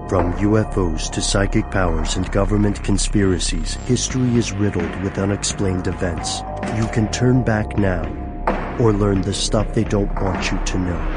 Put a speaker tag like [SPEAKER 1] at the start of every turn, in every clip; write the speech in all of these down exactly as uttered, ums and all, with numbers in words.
[SPEAKER 1] From U F Os to psychic powers and government conspiracies, history is riddled with unexplained events. You can turn back now, or learn the stuff they don't want you to know.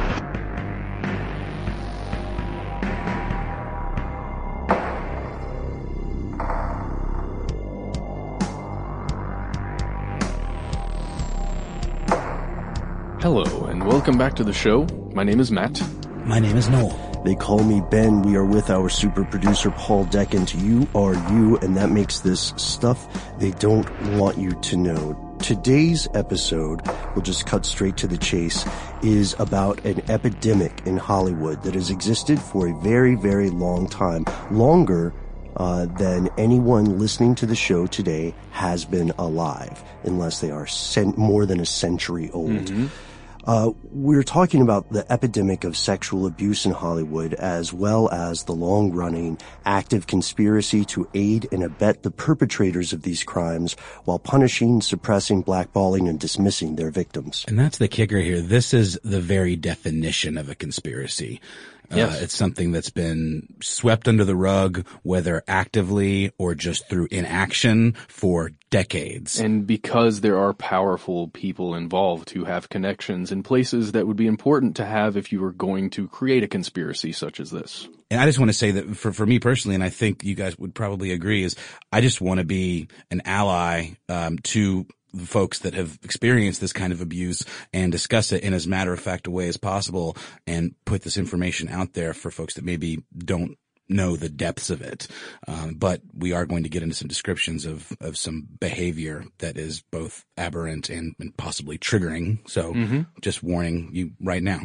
[SPEAKER 2] Hello, and welcome back to the show. My name is Matt.
[SPEAKER 3] My name is Noel.
[SPEAKER 1] They call me Ben. We are with our super producer, Paul Deckent. You are you, and that makes this stuff they don't want you to know. Today's episode, we'll just cut straight to the chase, is about an epidemic in Hollywood that has existed for a very, very long time. Longer uh, than anyone listening to the show today has been alive, unless they are cent- more than a century old. Mm-hmm. Uh, we're talking about the epidemic of sexual abuse in Hollywood, as well as the long-running active conspiracy to aid and abet the perpetrators of these crimes while punishing, suppressing, blackballing, and dismissing their victims.
[SPEAKER 3] And that's the kicker here. This is the very definition of a conspiracy.
[SPEAKER 2] Yes.
[SPEAKER 3] Uh, it's something that's been swept under the rug, whether actively or just through inaction, for decades.
[SPEAKER 2] And because there are powerful people involved who have connections in places that would be important to have if you were going to create a conspiracy such as this.
[SPEAKER 3] And I just want to say that for, for me personally, and I think you guys would probably agree, is I just want to be an ally um, to the folks that have experienced this kind of abuse and discuss it in as matter-of-fact a way as possible and put this information out there for folks that maybe don't know the depths of it. Um, but we are going to get into some descriptions of, of some behavior that is both aberrant and, and possibly triggering. So mm-hmm. just warning you right now.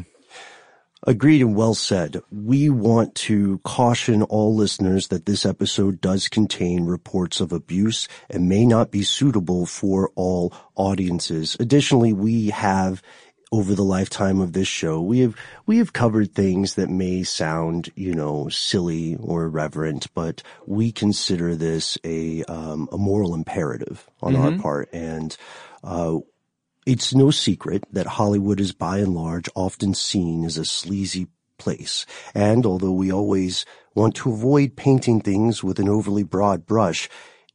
[SPEAKER 1] Agreed and well said. We want to caution all listeners that this episode does contain reports of abuse and may not be suitable for all audiences. Additionally, we have, over the lifetime of this show, we have, we have covered things that may sound, you know, silly or irreverent, but we consider this a, um, a moral imperative on mm-hmm. our part. And, uh, it's no secret that Hollywood is by and large often seen as a sleazy place. And although we always want to avoid painting things with an overly broad brush,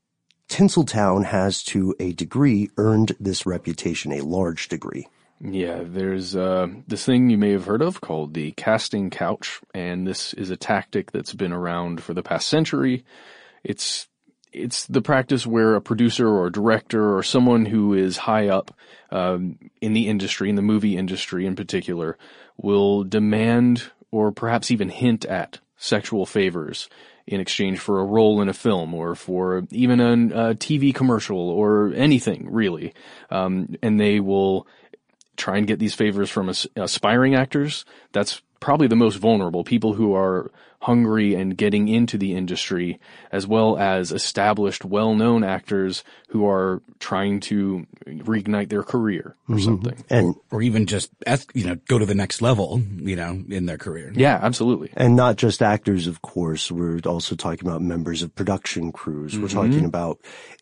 [SPEAKER 1] Tinseltown has to a degree earned this reputation, a large degree.
[SPEAKER 2] Yeah, there's uh, this thing you may have heard of called the casting couch, and this is a tactic that's been around for the past century. It's It's the practice where a producer or a director or someone who is high up um, in the industry, in the movie industry in particular, will demand or perhaps even hint at sexual favors in exchange for a role in a film or for even a, a T V commercial or anything, really. Um, and they will try and get these favors from as, aspiring actors. That's probably the most vulnerable, people who are hungry and getting into the industry, as well as established, well-known actors who are trying to reignite their career or mm-hmm. something.
[SPEAKER 1] And
[SPEAKER 3] or even just, you know, go to the next level, you know, in their career.
[SPEAKER 2] Yeah, absolutely.
[SPEAKER 1] And not just actors, of course. We're also talking about members of production crews. Mm-hmm. We're talking about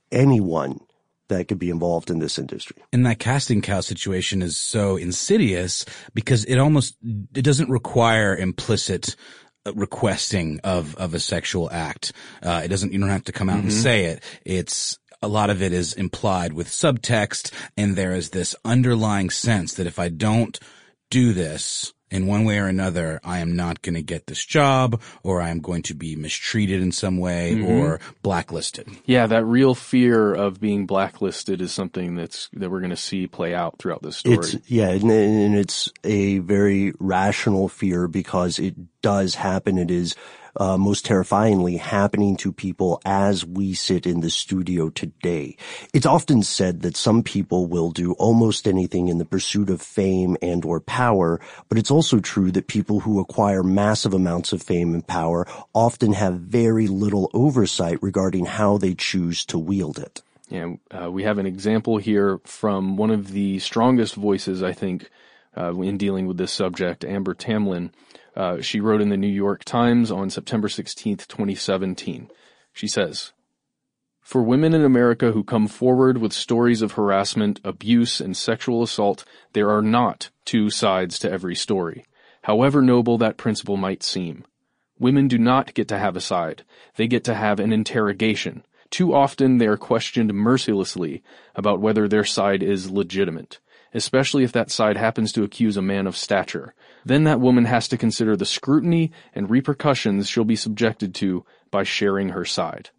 [SPEAKER 1] anyone that could be involved in this industry.
[SPEAKER 3] And that casting couch situation is so insidious because it almost, it doesn't require implicit requesting of, of a sexual act. Uh, it doesn't, you don't have to come out mm-hmm. and say it. It's, a lot of it is implied with subtext, and there is this underlying sense that if I don't do this in one way or another, I am not going to get this job, or I am going to be mistreated in some way, mm-hmm. or blacklisted.
[SPEAKER 2] Yeah, that real fear of being blacklisted is something that's that we're going to see play out throughout this story.
[SPEAKER 1] It's, yeah, and, and it's a very rational fear because it does happen. It is Uh, most terrifyingly happening to people as we sit in the studio today. It's often said that some people will do almost anything in the pursuit of fame and or power, but it's also true that people who acquire massive amounts of fame and power often have very little oversight regarding how they choose to wield it.
[SPEAKER 2] Yeah, uh, we have an example here from one of the strongest voices, I think, uh, in dealing with this subject, Amber Tamblyn. Uh, she wrote in the New York Times on September sixteenth, twenty seventeen. She says, "For women in America who come forward with stories of harassment, abuse, and sexual assault, there are not two sides to every story, however noble that principle might seem. Women do not get to have a side. They get to have an interrogation. Too often they are questioned mercilessly about whether their side is legitimate, especially if that side happens to accuse a man of stature. Then that woman has to consider the scrutiny and repercussions she'll be subjected to by sharing her side.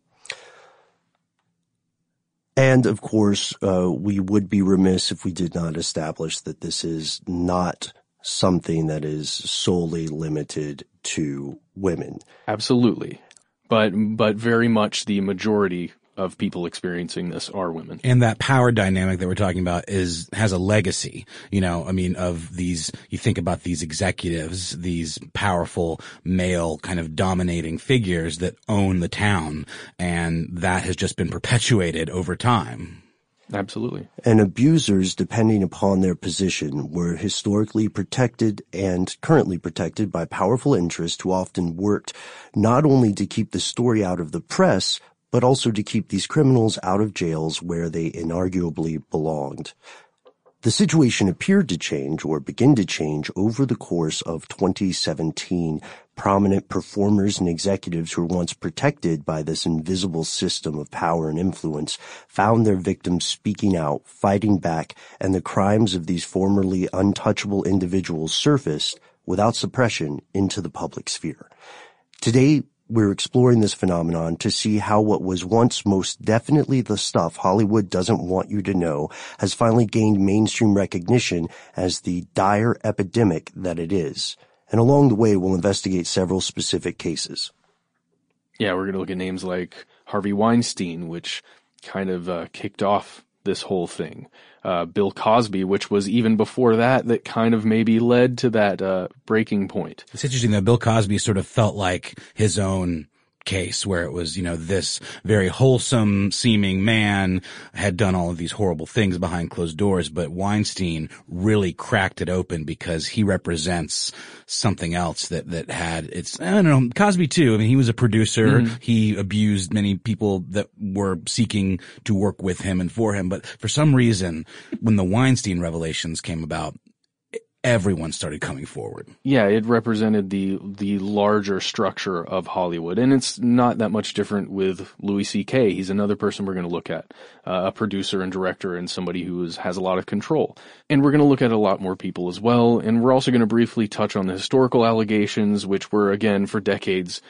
[SPEAKER 1] And, of course, uh, we would be remiss if we did not establish that this is not something that is solely limited to women.
[SPEAKER 2] Absolutely. But but very much the majority of people experiencing this are women.
[SPEAKER 3] And that power dynamic that we're talking about is has a legacy, you know, I mean, of these, you think about these executives, these powerful male kind of dominating figures that own the town, and that has just been perpetuated over time.
[SPEAKER 2] Absolutely.
[SPEAKER 1] And abusers, depending upon their position, were historically protected and currently protected by powerful interests who often worked not only to keep the story out of the press, but also to keep these criminals out of jails where they inarguably belonged. The situation appeared to change or begin to change over the course of twenty seventeen. Prominent performers and executives who were once protected by this invisible system of power and influence found their victims speaking out, fighting back, and the crimes of these formerly untouchable individuals surfaced without suppression into the public sphere. Today, we're exploring this phenomenon to see how what was once most definitely the stuff Hollywood doesn't want you to know has finally gained mainstream recognition as the dire epidemic that it is. And along the way, we'll investigate several specific cases.
[SPEAKER 2] Yeah, we're going to look at names like Harvey Weinstein, which kind of uh, kicked off this whole thing. Uh, Bill Cosby, which was even before that, that kind of maybe led to that uh, breaking point.
[SPEAKER 3] It's interesting that Bill Cosby sort of felt like his own case where it was, you know, this very wholesome seeming man had done all of these horrible things behind closed doors, but Weinstein really cracked it open because he represents something else that, that had its, I don't know, Cosby too. I mean, he was a producer. Mm-hmm. He abused many people that were seeking to work with him and for him. But for some reason, when the Weinstein revelations came about, everyone started coming forward.
[SPEAKER 2] Yeah, it represented the the larger structure of Hollywood. And it's not that much different with Louis C K. He's another person we're going to look at, uh, a producer and director and somebody who is, has a lot of control. And we're going to look at a lot more people as well. And we're also going to briefly touch on the historical allegations, which were, again, for decades,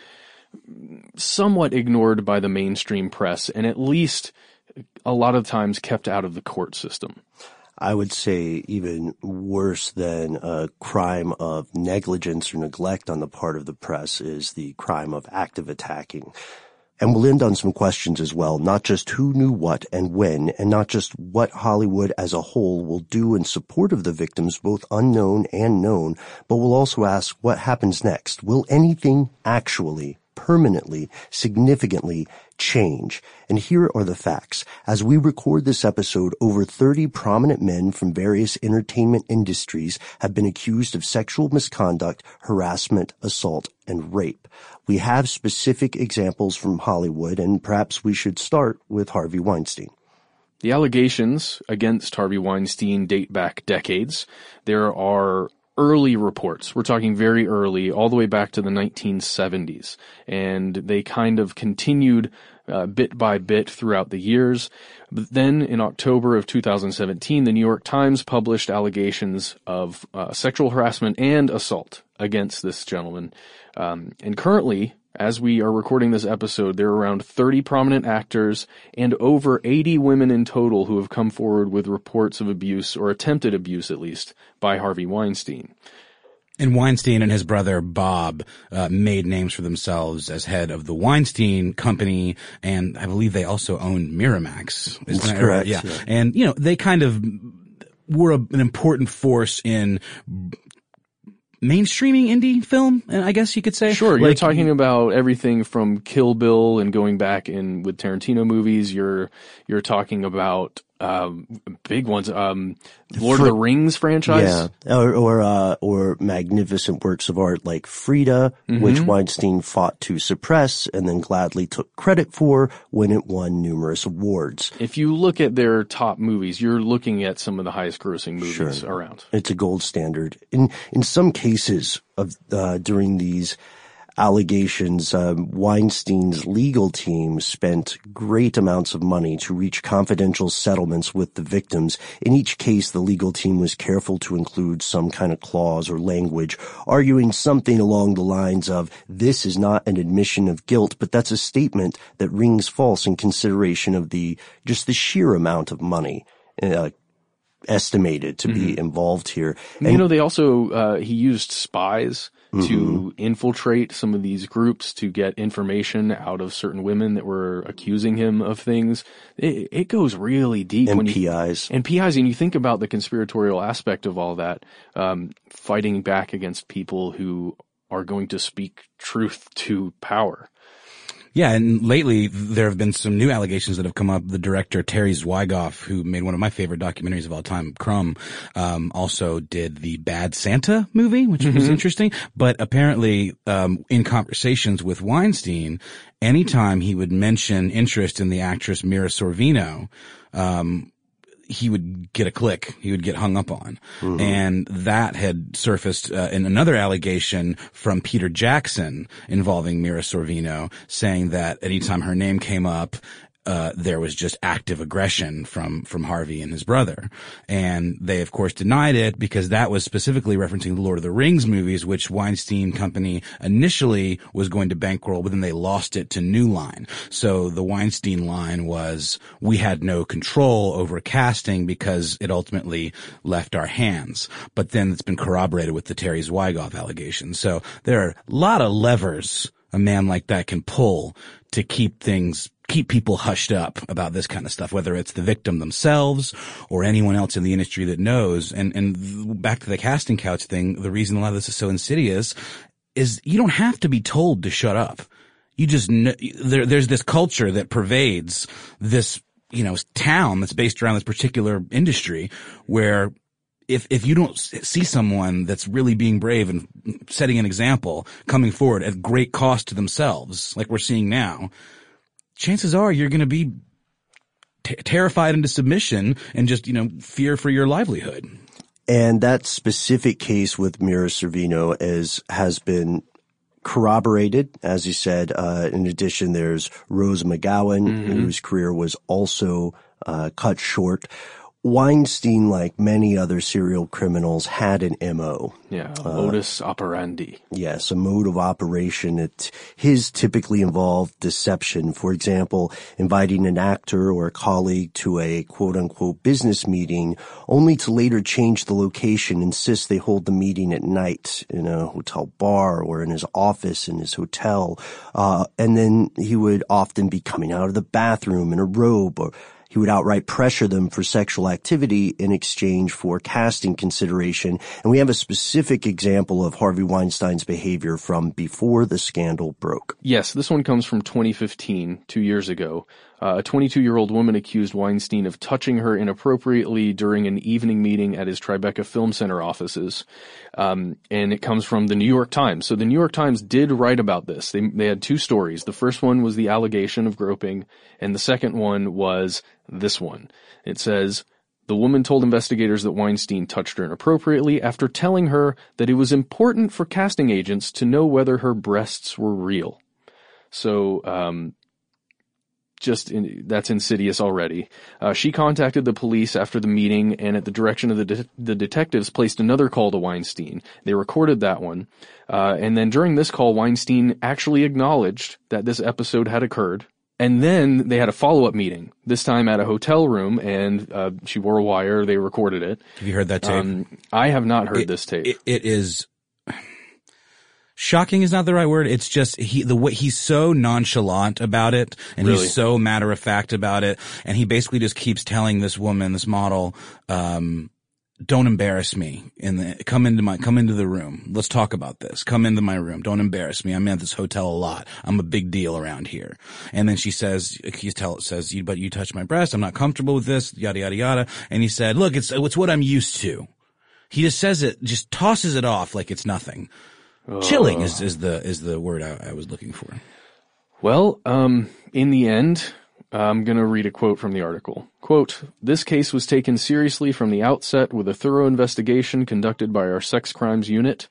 [SPEAKER 2] somewhat ignored by the mainstream press and at least a lot of times kept out of the court system.
[SPEAKER 1] I would say even worse than a crime of negligence or neglect on the part of the press is the crime of active attacking. And we'll end on some questions as well, not just who knew what and when, and not just what Hollywood as a whole will do in support of the victims, both unknown and known, but we'll also ask what happens next. Will anything actually, permanently, significantly change? And here are the facts. As we record this episode, over thirty prominent men from various entertainment industries have been accused of sexual misconduct, harassment, assault, and rape. We have specific examples from Hollywood, and perhaps we should start with Harvey Weinstein.
[SPEAKER 2] The allegations against Harvey Weinstein date back decades. There are early reports. We're talking very early, all the way back to the nineteen seventies. And they kind of continued uh, bit by bit throughout the years. But then in October of two thousand seventeen, the New York Times published allegations of uh, sexual harassment and assault against this gentleman. Um, and currently, as we are recording this episode, there are around thirty prominent actors and over eighty women in total who have come forward with reports of abuse, or attempted abuse at least, by Harvey Weinstein.
[SPEAKER 3] And Weinstein and his brother Bob uh, made names for themselves as head of the Weinstein Company, and I believe they also owned Miramax.
[SPEAKER 1] That's that correct.
[SPEAKER 3] Yeah. yeah. And, you know, they kind of were a, an important force in mainstreaming indie film, I guess you could say.
[SPEAKER 2] Sure,
[SPEAKER 3] like,
[SPEAKER 2] you're talking about everything from Kill Bill and going back in with Tarantino movies. You're you're talking about um big ones, um Lord For, of the Rings franchise,
[SPEAKER 1] yeah, or or uh, or magnificent works of art like Frida, mm-hmm. which Weinstein fought to suppress and then gladly took credit for when it won numerous awards.
[SPEAKER 2] If you look at their top movies, you're looking at some of the highest grossing movies
[SPEAKER 1] sure.
[SPEAKER 2] around.
[SPEAKER 1] It's a gold standard. In in some cases of uh, during these allegations, um, Weinstein's legal team spent great amounts of money to reach confidential settlements with the victims. In each case, the legal team was careful to include some kind of clause or language, arguing something along the lines of, this is not an admission of guilt, but that's a statement that rings false in consideration of the, just the sheer amount of money, uh, estimated to mm-hmm. be involved here.
[SPEAKER 2] And, you know, they also, uh, he used spies mm-hmm. to infiltrate some of these groups to get information out of certain women that were accusing him of things. It, it goes really deep.
[SPEAKER 1] And
[SPEAKER 2] when
[SPEAKER 1] P Is.
[SPEAKER 2] You, and P Is, and you think about the conspiratorial aspect of all that, um, fighting back against people who are going to speak truth to power.
[SPEAKER 3] Yeah, and lately there have been some new allegations that have come up. The director Terry Zwigoff, who made one of my favorite documentaries of all time, Crumb, um, also did the Bad Santa movie, which mm-hmm. was interesting. But apparently, um, in conversations with Weinstein, anytime he would mention interest in the actress Mira Sorvino, um, he would get a click. He would get hung up on. Mm-hmm. And that had surfaced uh, in another allegation from Peter Jackson involving Mira Sorvino, saying that anytime her name came up, uh, there was just active aggression from, from Harvey and his brother. And they, of course, denied it because that was specifically referencing the Lord of the Rings movies, which Weinstein Company initially was going to bankroll, but then they lost it to New Line. So the Weinstein line was, we had no control over casting because it ultimately left our hands. But then it's been corroborated with the Terry Zwigoff allegations. So there are a lot of levers a man like that can pull to keep things keep people hushed up about this kind of stuff, whether it's the victim themselves or anyone else in the industry that knows. And, and back to the casting couch thing, the reason a lot of this is so insidious is you don't have to be told to shut up. You just know, there, there's this culture that pervades this, you know, town that's based around this particular industry where if, if you don't see someone that's really being brave and setting an example coming forward at great cost to themselves, like we're seeing now, chances are you're going to be t- terrified into submission and just, you know, fear for your livelihood.
[SPEAKER 1] And that specific case with Mira Sorvino is, has been corroborated, as you said. Uh, in addition, there's Rose McGowan, mm-hmm. whose career was also uh, cut short. Weinstein, like many other serial criminals, had an M O.
[SPEAKER 2] Yeah, a modus uh, operandi.
[SPEAKER 1] Yes, a mode of operation. It, his typically involved deception. For example, inviting an actor or a colleague to a quote-unquote business meeting, only to later change the location, insist they hold the meeting at night in a hotel bar or in his office in his hotel. Uh, and then he would often be coming out of the bathroom in a robe, or he would outright pressure them for sexual activity in exchange for casting consideration. And we have a specific example of Harvey Weinstein's behavior from before the scandal broke.
[SPEAKER 2] Yes, this one comes from twenty fifteen, two years ago. Uh, a twenty-two-year-old woman accused Weinstein of touching her inappropriately during an evening meeting at his Tribeca Film Center offices. Um, and it comes from the New York Times. So the New York Times did write about this. They, they had two stories. The first one was the allegation of groping, and the second one was this one. It says, the woman told investigators that Weinstein touched her inappropriately after telling her that it was important for casting agents to know whether her breasts were real. So, um, Just in, that's insidious already. Uh, she contacted the police after the meeting and at the direction of the de- the detectives placed another call to Weinstein. They recorded that one. Uh, and then during this call, Weinstein actually acknowledged that this episode had occurred. And then they had a follow-up meeting, this time at a hotel room, and uh, she wore a wire. They recorded it.
[SPEAKER 3] Have you heard that tape? Um,
[SPEAKER 2] I have not heard
[SPEAKER 3] it,
[SPEAKER 2] this tape.
[SPEAKER 3] It, it is... Shocking is not the right word. It's just he the way he's so nonchalant about it, and really? He's so matter of fact about it, and he basically just keeps telling this woman, this model, um, "Don't embarrass me. In the come into my come into the room. Let's talk about this. Come into my room. Don't embarrass me. I'm at this hotel a lot. I'm a big deal around here." And then she says, he tell says, "You but you touched my breast. I'm not comfortable with this." Yada yada yada. And he said, "Look, it's it's what I'm used to." He just says it, just tosses it off like it's nothing. Uh, Chilling is, is the is the word I, I was looking for.
[SPEAKER 2] Well, um, in the end, I'm going to read a quote from the article. Quote, "This case was taken seriously from the outset with a thorough investigation conducted by our sex crimes unit.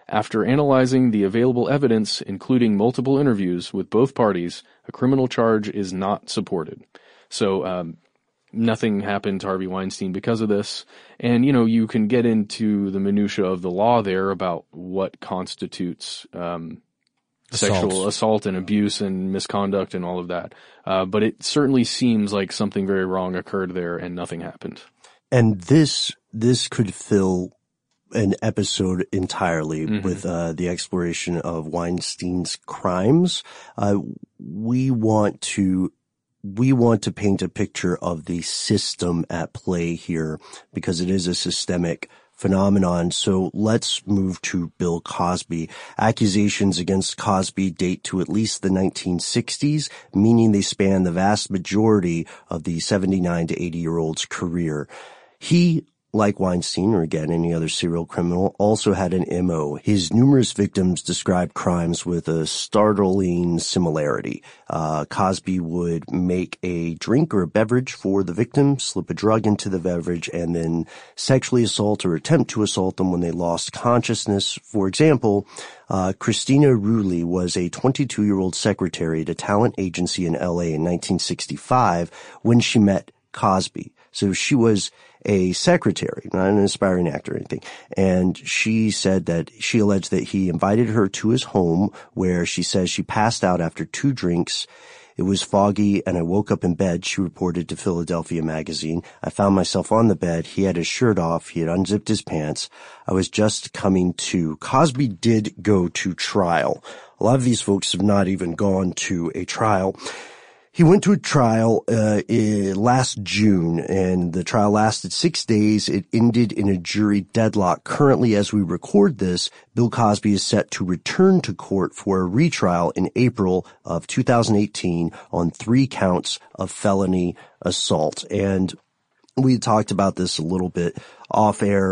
[SPEAKER 2] After analyzing the available evidence, including multiple interviews with both parties, a criminal charge is not supported. So, um, nothing happened to Harvey Weinstein because of this. And, you know, you can get into the minutia of the law there about what constitutes, um,
[SPEAKER 3] Assault.
[SPEAKER 2] sexual assault and abuse and misconduct and all of that. Uh, but it certainly seems like something very wrong occurred there and nothing happened.
[SPEAKER 1] And this, this could fill an episode entirely mm-hmm. with, uh, the exploration of Weinstein's crimes. Uh, we want to We want to paint a picture of the system at play here because it is a systemic phenomenon. So let's move to Bill Cosby. Accusations against Cosby date to at least the nineteen sixties, meaning they span the vast majority of the seventy-nine to eighty year old's career. He, like Weinstein, or again any other serial criminal, also had an M O. His numerous victims described crimes with a startling similarity. Uh, Cosby would make a drink or a beverage for the victim, slip a drug into the beverage, and then sexually assault or attempt to assault them when they lost consciousness. For example, uh, Christina Rulli was a twenty-two-year-old secretary at a talent agency in L A in nineteen sixty-five when she met Cosby. So she was a secretary, not an aspiring actor or anything. And she said that she alleged that he invited her to his home where she says she passed out after two drinks. It was foggy and I woke up in bed, she reported to Philadelphia Magazine. I found myself on the bed. He had his shirt off. He had unzipped his pants. I was just coming to. Cosby did go to trial. A lot of these folks have not even gone to a trial. He went to a trial uh last June, and the trial lasted six days. It ended in a jury deadlock. Currently, as we record this, Bill Cosby is set to return to court for a retrial in April of two thousand eighteen on three counts of felony assault. And we talked about this a little bit off air.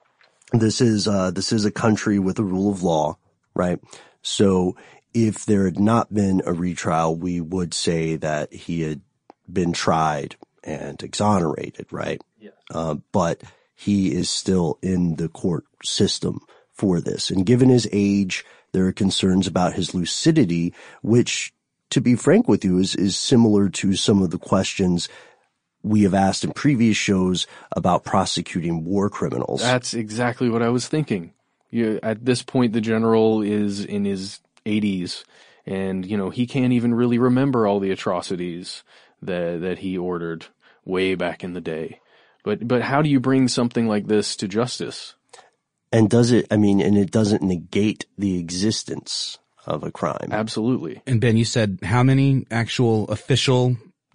[SPEAKER 1] This is uh this is a country with a rule of law, right? So if there had not been a retrial, we would say that he had been tried and exonerated, right?
[SPEAKER 2] Yes.
[SPEAKER 1] Uh, but he is still in the court system for this. And given his age, there are concerns about his lucidity, which, to be frank with you, is, is similar to some of the questions we have asked in previous shows about prosecuting war criminals.
[SPEAKER 2] That's exactly what I was thinking. You, at this point, the general is in his eighties, and you know he can't even really remember all the atrocities that that he ordered way back in the day. But but how do you bring something like this to justice?
[SPEAKER 1] And does it? I mean, and it doesn't negate the existence of a crime.
[SPEAKER 2] Absolutely.
[SPEAKER 3] And Ben, you said how many actual official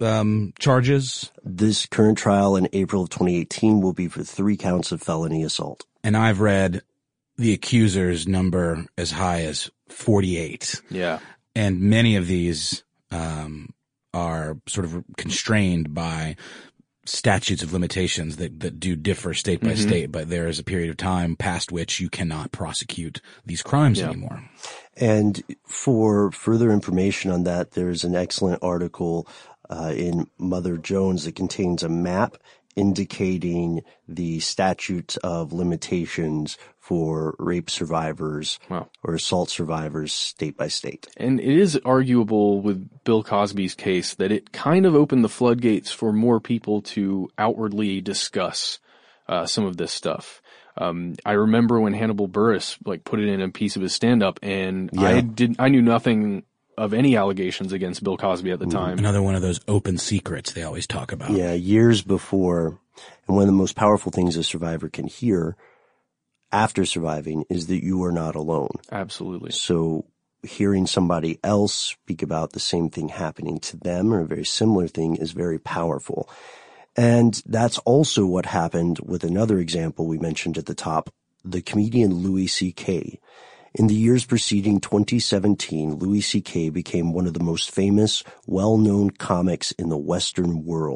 [SPEAKER 3] um charges?
[SPEAKER 1] This current trial in April of twenty eighteen will be for three counts of felony assault.
[SPEAKER 3] And I've read the accusers number as high as forty-eight.
[SPEAKER 2] Yeah.
[SPEAKER 3] And many of these um are sort of constrained by statutes of limitations that, that do differ state by mm-hmm. state, but there is a period of time past which you cannot prosecute these crimes yeah. anymore.
[SPEAKER 1] And for further information on that, there's an excellent article uh in Mother Jones that contains a map indicating the statutes of limitations for rape survivors
[SPEAKER 2] wow.
[SPEAKER 1] or assault survivors state by state.
[SPEAKER 2] And it is arguable with Bill Cosby's case that it kind of opened the floodgates for more people to outwardly discuss uh, some of this stuff. Um, I remember when Hannibal Buress like put it in a piece of his stand-up, and yeah. I did I knew nothing of any allegations against Bill Cosby at the time.
[SPEAKER 3] Another one of those open secrets they always talk about.
[SPEAKER 1] Yeah, years before. And one of the most powerful things a survivor can hear after surviving is that you are not alone.
[SPEAKER 2] Absolutely.
[SPEAKER 1] So hearing somebody else speak about the same thing happening to them or a very similar thing is very powerful. And that's also what happened with another example we mentioned at the top, the comedian Louis C K. In the years preceding twenty seventeen, Louis C K became one of the most famous, well-known comics in the Western world.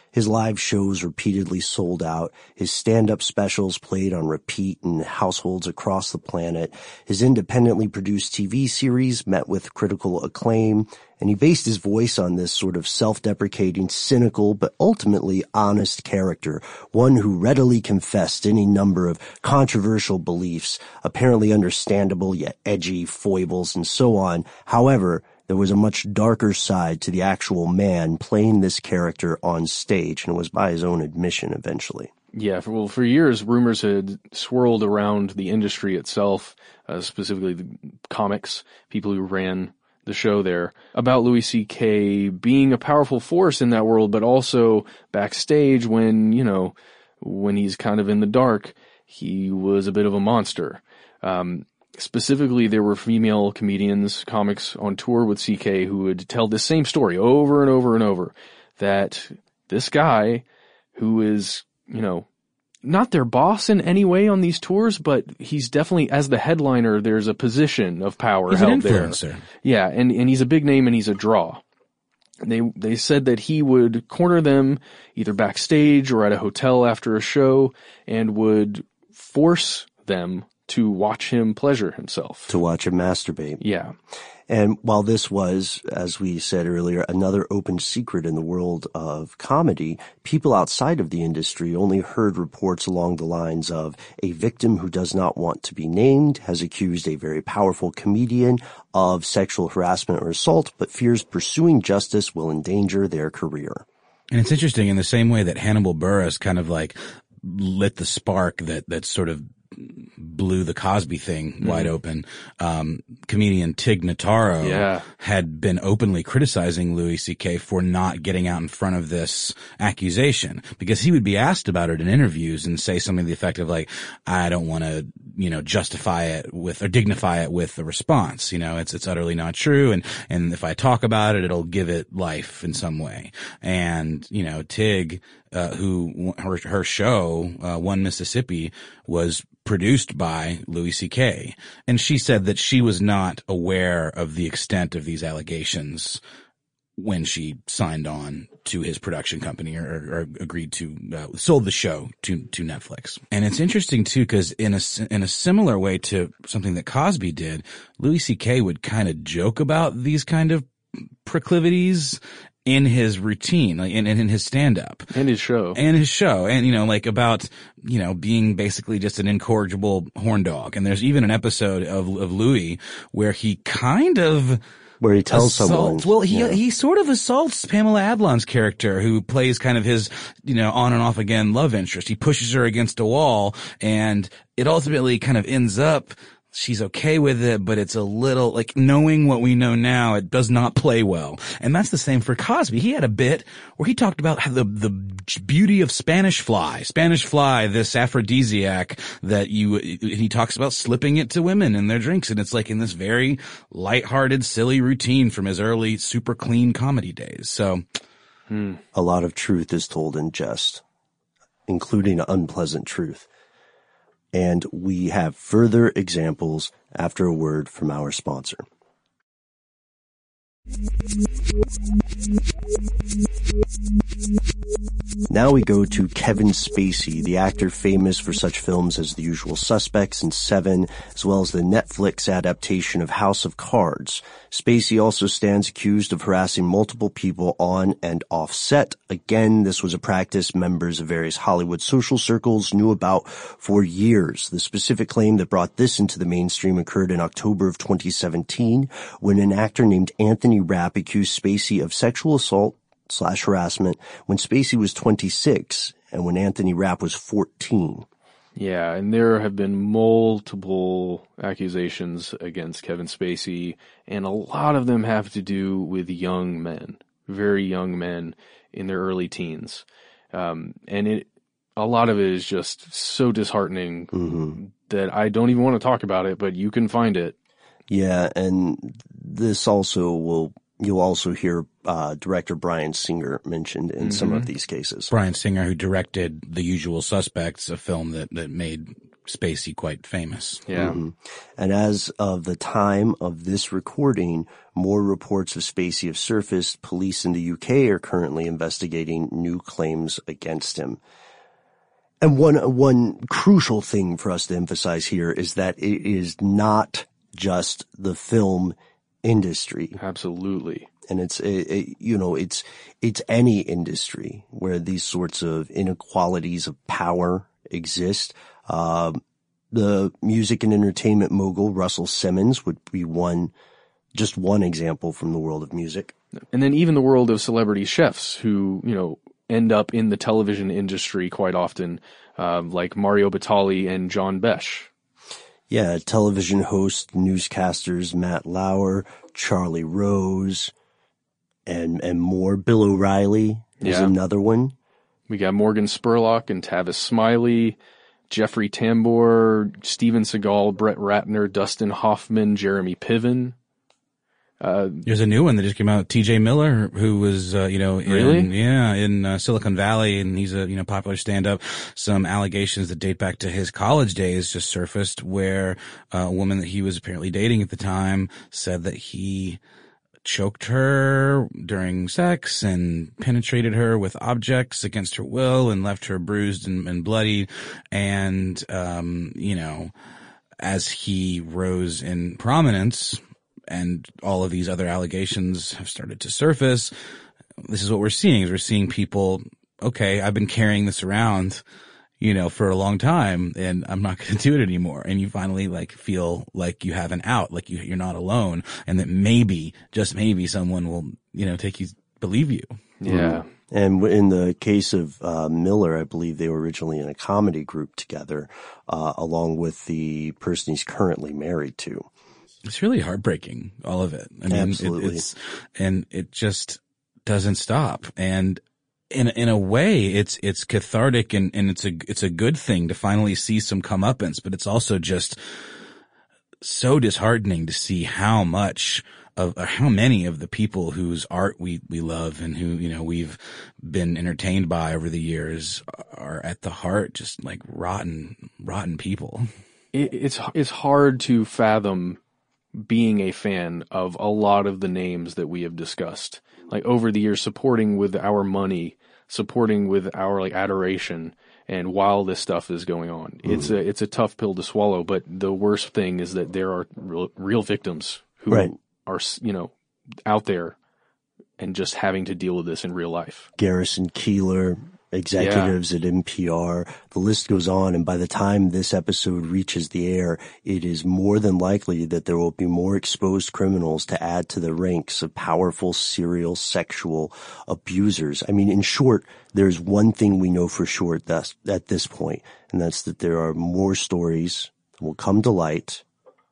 [SPEAKER 1] His live shows repeatedly sold out. His stand-up specials played on repeat in households across the planet. His independently produced T V series met with critical acclaim. And he based his voice on this sort of self-deprecating, cynical, but ultimately honest character, one who readily confessed any number of controversial beliefs, apparently understandable yet edgy foibles and so on. However, there was a much darker side to the actual man playing this character on stage, and it was by his own admission eventually.
[SPEAKER 2] Yeah, for, well, for years, rumors had swirled around the industry itself, uh, specifically the comics, people who ran the show there, about Louis C K being a powerful force in that world, but also backstage when, you know, when he's kind of in the dark, he was a bit of a monster. Um, specifically, there were female comedians, comics on tour with C K who would tell the same story over and over and over, that this guy who is, you know, not their boss in any way on these tours, but he's definitely, as the headliner, there's a position of power
[SPEAKER 3] he's
[SPEAKER 2] held
[SPEAKER 3] an influencer.
[SPEAKER 2] there. Yeah, and, and he's a big name and he's a draw. And they, they said that he would corner them either backstage or at a hotel after a show and would force them to watch him pleasure himself.
[SPEAKER 1] To watch him masturbate.
[SPEAKER 2] Yeah.
[SPEAKER 1] And while this was, as we said earlier, another open secret in the world of comedy, people outside of the industry only heard reports along the lines of a victim who does not want to be named has accused a very powerful comedian of sexual harassment or assault, but fears pursuing justice will endanger their career.
[SPEAKER 3] And it's interesting, in the same way that Hannibal Buress kind of like lit the spark that, that sort of blew the Cosby thing mm-hmm. wide open. Um, comedian Tig Notaro
[SPEAKER 2] yeah.
[SPEAKER 3] had been openly criticizing Louis C K for not getting out in front of this accusation, because he would be asked about it in interviews and say something to the effect of like, I don't want to, you know, justify it with, or dignify it with a response. You know, it's, it's utterly not true. And, and if I talk about it, it'll give it life in some way. And, you know, Tig, uh, who her, her show, uh, One Mississippi, was produced by Louis C K. And she said that she was not aware of the extent of these allegations when she signed on to his production company, or, or agreed to, uh, sold the show to, to Netflix. And it's interesting too, cause in a, in a similar way to something that Cosby did, Louis C K would kind of joke about these kind of proclivities in his routine, like in, in his stand-up.
[SPEAKER 2] And his show.
[SPEAKER 3] And his show. And, you know, like about, you know, being basically just an incorrigible horn dog. And there's even an episode of, of Louis where he kind of,
[SPEAKER 1] where he tells
[SPEAKER 3] assaults,
[SPEAKER 1] someone.
[SPEAKER 3] Well, he,
[SPEAKER 1] yeah.
[SPEAKER 3] he sort of assaults Pamela Adlon's character, who plays kind of his, you know, on and off again love interest. He pushes her against a wall, and it ultimately kind of ends up, she's okay with it, but it's a little, like, knowing what we know now, it does not play well. And that's the same for Cosby. He had a bit where he talked about how the, the beauty of Spanish fly. Spanish fly, this aphrodisiac that you, he talks about slipping it to women in their drinks. And it's like in this very lighthearted, silly routine from his early super clean comedy days. So.
[SPEAKER 1] Hmm. A lot of truth is told in jest, including unpleasant truth. And we have further examples after a word from our sponsor. Now we go to Kevin Spacey, the actor famous for such films as The Usual Suspects and Seven, as well as the Netflix adaptation of House of Cards. Spacey also stands accused of harassing multiple people on and off set. Again, this was a practice members of various Hollywood social circles knew about for years. The specific claim that brought this into the mainstream occurred in October of twenty seventeen, when an actor named Anthony Rapp accused Spacey of sexual assault slash harassment when Spacey was twenty-six and when Anthony Rapp was fourteen.
[SPEAKER 2] Yeah, and there have been multiple accusations against Kevin Spacey, and a lot of them have to do with young men, very young men in their early teens. Um, and it, a lot of it is just so disheartening mm-hmm. that I don't even want to talk about it, but you can find it.
[SPEAKER 1] Yeah, and this also will, you'll also hear uh director Bryan Singer mentioned in mm-hmm. some of these cases.
[SPEAKER 3] Bryan Singer, who directed The Usual Suspects, a film that, that made Spacey quite famous.
[SPEAKER 2] Yeah.
[SPEAKER 1] Mm-hmm. And as of the time of this recording, more reports of Spacey have surfaced. Police in the U K are currently investigating new claims against him. And one, one crucial thing for us to emphasize here is that it is not just the film industry.
[SPEAKER 2] Absolutely.
[SPEAKER 1] And it's, it, it, you know, it's, it's any industry where these sorts of inequalities of power exist. Uh, the music and entertainment mogul Russell Simmons would be one, just one example from the world of music.
[SPEAKER 2] And then even the world of celebrity chefs who, you know, end up in the television industry quite often, uh, like Mario Batali and John Besh.
[SPEAKER 1] Yeah, television host, newscasters Matt Lauer, Charlie Rose, and and more. Bill O'Reilly is
[SPEAKER 2] Yeah.
[SPEAKER 1] another one.
[SPEAKER 2] We got Morgan Spurlock and Tavis Smiley, Jeffrey Tambor, Steven Seagal, Brett Ratner, Dustin Hoffman, Jeremy Piven. Uh,
[SPEAKER 3] There's a new one that just came out. T J Miller, who was, uh, you know, in,
[SPEAKER 2] Really?
[SPEAKER 3] yeah, in uh, Silicon Valley, and he's a, you know, popular stand-up. Some allegations that date back to his college days just surfaced, where uh, a woman that he was apparently dating at the time said that he choked her during sex and penetrated her with objects against her will and left her bruised and, and bloody. And, um, you know, as he rose in prominence, and all of these other allegations have started to surface, this is what we're seeing, is we're seeing people, okay, I've been carrying this around, you know, for a long time, and I'm not going to do it anymore. And you finally like feel like you have an out, like you, you're not alone, and that maybe, just maybe, someone will, you know, take you, believe you.
[SPEAKER 2] yeah.
[SPEAKER 1] And in the case of uh, Miller, I believe they were originally in a comedy group together, uh, along with the person he's currently married to.
[SPEAKER 3] It's really heartbreaking, all of it. I mean,
[SPEAKER 1] Absolutely.
[SPEAKER 3] it, it's, and it just doesn't stop. And in, in a way, it's, it's cathartic, and, and it's a, it's a good thing to finally see some comeuppance, but it's also just so disheartening to see how much of, or how many of the people whose art we, we love and who, you know, we've been entertained by over the years are at the heart just like rotten, rotten people.
[SPEAKER 2] It, it's, it's hard to fathom being a fan of a lot of the names that we have discussed, like over the years, supporting with our money, supporting with our like adoration. And while this stuff is going on, mm. it's a, it's a tough pill to swallow. But the worst thing is that there are real, real victims who
[SPEAKER 1] right.
[SPEAKER 2] are, you know, out there and just having to deal with this in real life.
[SPEAKER 1] Garrison Keillor, executives yeah. at N P R, the list goes on. And by the time this episode reaches the air, it is more than likely that there will be more exposed criminals to add to the ranks of powerful serial sexual abusers. I mean, in short, there's one thing we know for sure at this, at this point, and that's that there are more stories that will come to light,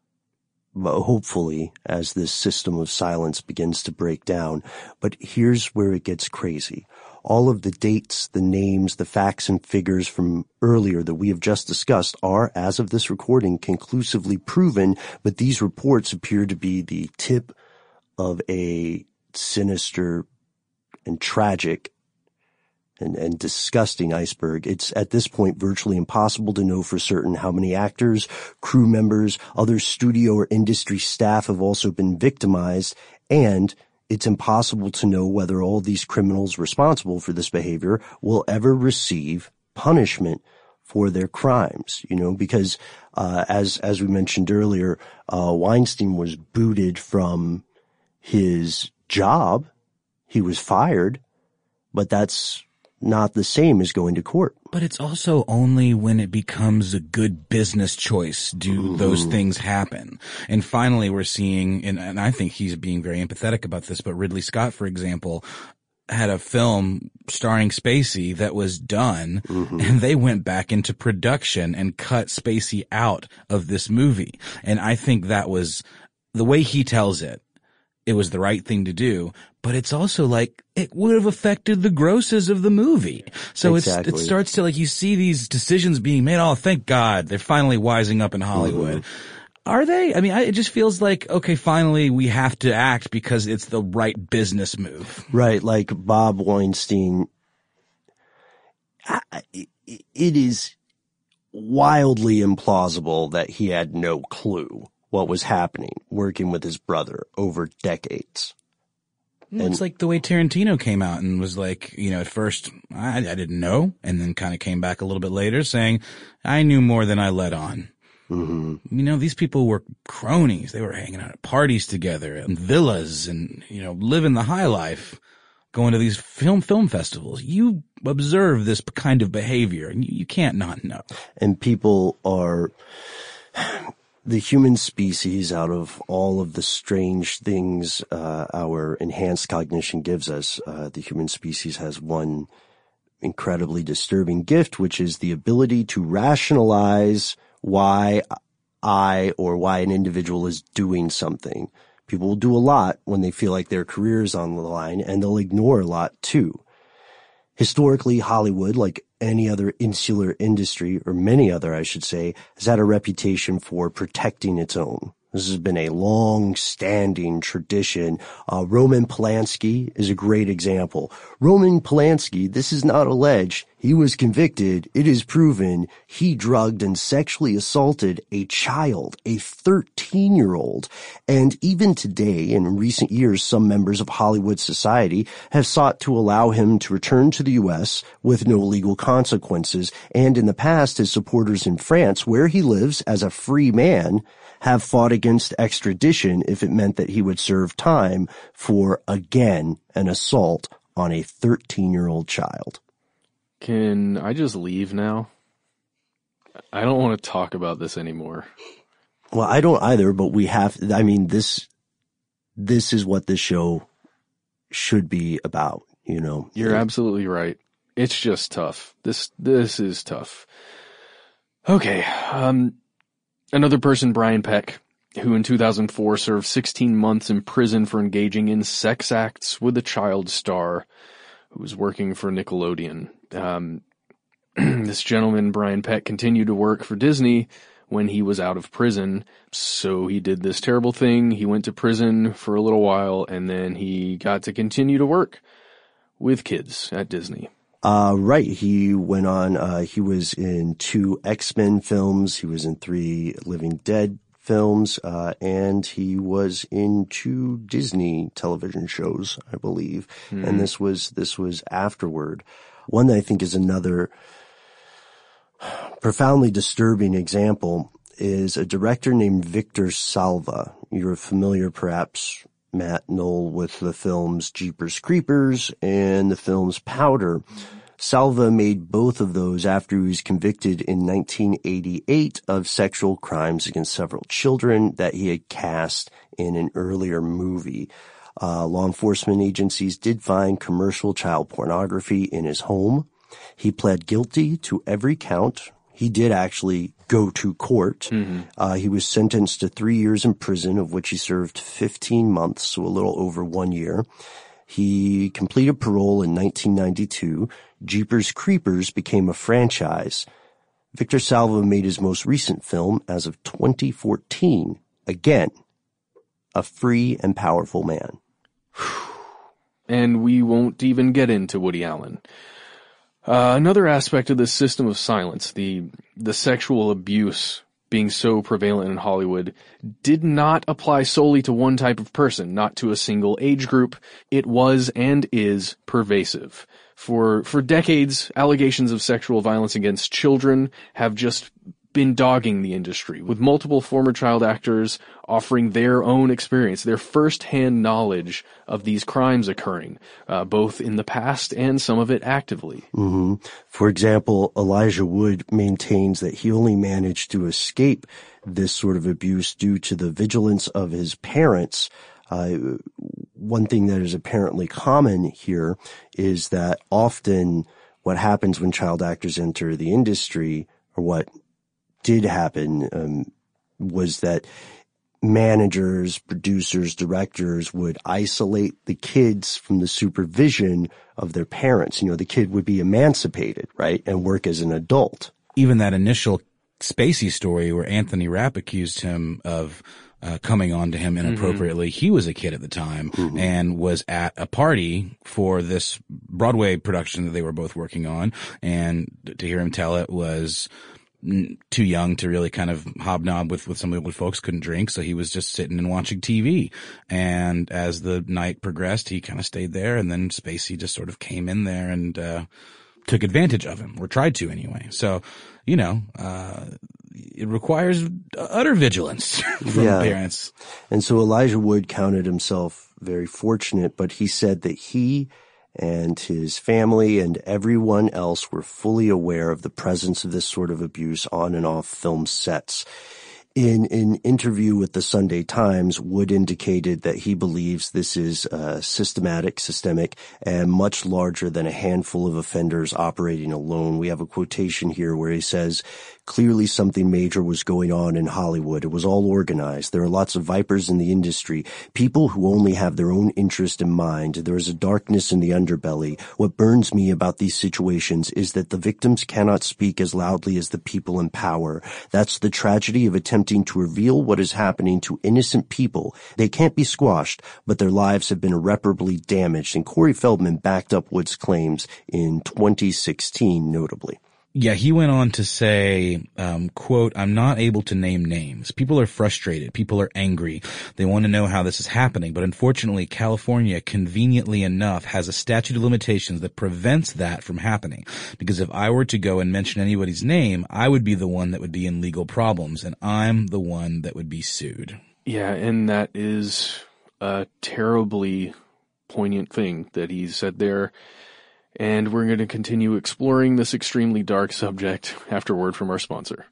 [SPEAKER 1] but hopefully as this system of silence begins to break down. But here's where it gets crazy. All of the dates, the names, the facts and figures from earlier that we have just discussed are, as of this recording, conclusively proven, but these reports appear to be the tip of a sinister and tragic and, and disgusting iceberg. It's at this point virtually impossible to know for certain how many actors, crew members, other studio or industry staff have also been victimized, and it's impossible to know whether all these criminals responsible for this behavior will ever receive punishment for their crimes, you know, because, uh, as, as we mentioned earlier, uh, Weinstein was booted from his job. He was fired, but that's not the same as going to court.
[SPEAKER 3] But it's also only when it becomes a good business choice do mm-hmm. those things happen. And finally we're seeing, and, and I think he's being very empathetic about this, but Ridley Scott, for example, had a film starring Spacey that was done, mm-hmm. and they went back into production and cut Spacey out of this movie. And I think that was, the way he tells it, it was the right thing to do, but it's also like it would have affected the grosses of the movie. So
[SPEAKER 1] exactly.
[SPEAKER 3] it's, it starts to like, you see these decisions being made. Oh, thank God. They're finally wising up in Hollywood. Mm-hmm. Are they? I mean, I, it just feels like, okay, finally we have to act because it's the right business move.
[SPEAKER 1] Right. Like Bob Weinstein. I, it is wildly implausible that he had no clue what was happening working with his brother over decades.
[SPEAKER 3] Well, it's like the way Tarantino came out and was like, you know, at first, I, I didn't know, and then kind of came back a little bit later saying, I knew more than I let on. Mm-hmm. You know, these people were cronies. They were hanging out at parties together and villas and, you know, living the high life, going to these film film festivals. You observe this kind of behavior, and you, you can't not know.
[SPEAKER 1] And people are... The human species, out of all of the strange things uh, our enhanced cognition gives us, uh, the human species has one incredibly disturbing gift, which is the ability to rationalize why I or why an individual is doing something. People will do a lot when they feel like their career is on the line, and they'll ignore a lot too. Historically, Hollywood, like any other insular industry, or many other, I should say, has had a reputation for protecting its own. This has been a long-standing tradition. Uh, Roman Polanski is a great example. Roman Polanski, this is not alleged. He was convicted. It is proven he drugged and sexually assaulted a child, a thirteen-year-old. And even today, in recent years, some members of Hollywood society have sought to allow him to return to the U S with no legal consequences. And in the past, his supporters in France, where he lives as a free man, have fought against extradition if it meant that he would serve time for, again, an assault on a thirteen-year-old child.
[SPEAKER 2] Can I just leave now? I don't want to talk about this anymore.
[SPEAKER 1] Well, I don't either, but we have, I mean, this, this is what this show should be about, you know.
[SPEAKER 2] You're absolutely right. It's just tough. This, this is tough. Okay. Um, another person, Brian Peck, who in two thousand four served sixteen months in prison for engaging in sex acts with a child star who was working for Nickelodeon. Um, this gentleman, Brian Peck, continued to work for Disney when he was out of prison. So he did this terrible thing. He went to prison for a little while, and then he got to continue to work with kids at Disney.
[SPEAKER 1] Uh, right. He went on, uh, he was in two X-Men films. He was in three Living Dead films, uh, and he was in two Disney television shows, I believe. Mm. And this was, this was afterward. One that I think is another profoundly disturbing example is a director named Victor Salva. You're familiar, perhaps, Matt Knoll, with the films Jeepers Creepers and the films Powder. Salva made both of those after he was convicted in nineteen eighty-eight of sexual crimes against several children that he had cast in an earlier movie. Uh, law enforcement agencies did find commercial child pornography in his home. He pled guilty to every count. He did actually go to court. Mm-hmm. Uh, he was sentenced to three years in prison, of which he served fifteen months, so a little over one year. He completed parole in nineteen ninety-two. Jeepers Creepers became a franchise. Victor Salva made his most recent film as of twenty fourteen. Again, a free and powerful man.
[SPEAKER 2] And we won't even get into Woody Allen. Uh, another aspect of this system of silence, the the sexual abuse being so prevalent in Hollywood, did not apply solely to one type of person, not to a single age group. It was and is pervasive. For for decades, allegations of sexual violence against children have just been dogging the industry, with multiple former child actors offering their own experience, their first-hand knowledge of these crimes occurring, uh, both in the past and some of it actively.
[SPEAKER 1] Mm-hmm. For example, Elijah Wood maintains that he only managed to escape this sort of abuse due to the vigilance of his parents. Uh, one thing that is apparently common here is that often what happens when child actors enter the industry, or what did happen, um, was that managers, producers, directors would isolate the kids from the supervision of their parents. You know, the kid would be emancipated, right, and work as an adult.
[SPEAKER 3] Even that initial Spacey story where Anthony Rapp accused him of uh, coming on to him inappropriately. Mm-hmm. He was a kid at the time mm-hmm. and was at a party for this Broadway production that they were both working on, and to hear him tell it was too young to really kind of hobnob with, with some of the folks, couldn't drink. So he was just sitting and watching T V. And as the night progressed, he kind of stayed there. And then Spacey just sort of came in there and, uh, took advantage of him, or tried to anyway. So, you know, uh, it requires utter vigilance from
[SPEAKER 1] yeah.
[SPEAKER 3] parents.
[SPEAKER 1] And so Elijah Wood counted himself very fortunate, but he said that he and his family and everyone else were fully aware of the presence of this sort of abuse on and off film sets. In an interview with the Sunday Times, Wood indicated that he believes this is uh, systematic, systemic, and much larger than a handful of offenders operating alone. We have a quotation here where he says, "Clearly something major was going on in Hollywood. It was all organized. There are lots of vipers in the industry, people who only have their own interest in mind. There is a darkness in the underbelly. What burns me about these situations is that the victims cannot speak as loudly as the people in power. That's the tragedy of attempting to reveal what is happening to innocent people. They can't be squashed, but their lives have been irreparably damaged." And Corey Feldman backed up Wood's claims in twenty sixteen, notably.
[SPEAKER 3] Yeah, he went on to say, um, quote, "I'm not able to name names. People are frustrated. People are angry. They want to know how this is happening. But unfortunately, California, conveniently enough, has a statute of limitations that prevents that from happening. Because if I were to go and mention anybody's name, I would be the one that would be in legal problems, and I'm the one that would be sued."
[SPEAKER 2] Yeah, and that is a terribly poignant thing that he said there. And we're going to continue exploring this extremely dark subject after word from our sponsor.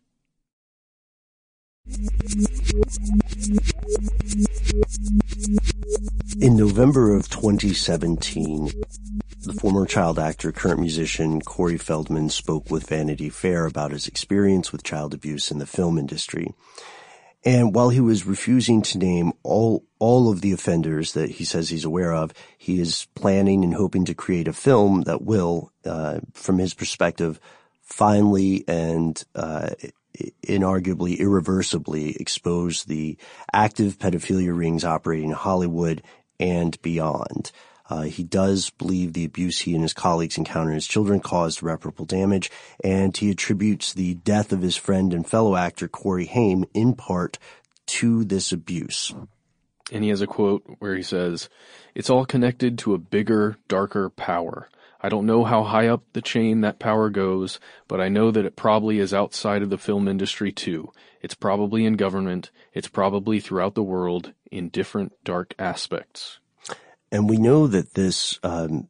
[SPEAKER 1] In November of twenty seventeen, the former child actor, current musician Corey Feldman spoke with Vanity Fair about his experience with child abuse in the film industry. And while he was refusing to name all all of the offenders that he says he's aware of, he is planning and hoping to create a film that will, uh, from his perspective, finally and uh inarguably, irreversibly expose the active pedophilia rings operating in Hollywood and beyond. Uh, he does believe the abuse he and his colleagues encountered as children caused irreparable damage, and he attributes the death of his friend and fellow actor Corey Haim in part to this abuse.
[SPEAKER 2] And he has a quote where he says, "It's all connected to a bigger, darker power. I don't know how high up the chain that power goes, but I know that it probably is outside of the film industry too. It's probably in government. It's probably throughout the world in different dark aspects."
[SPEAKER 1] And we know that this, um,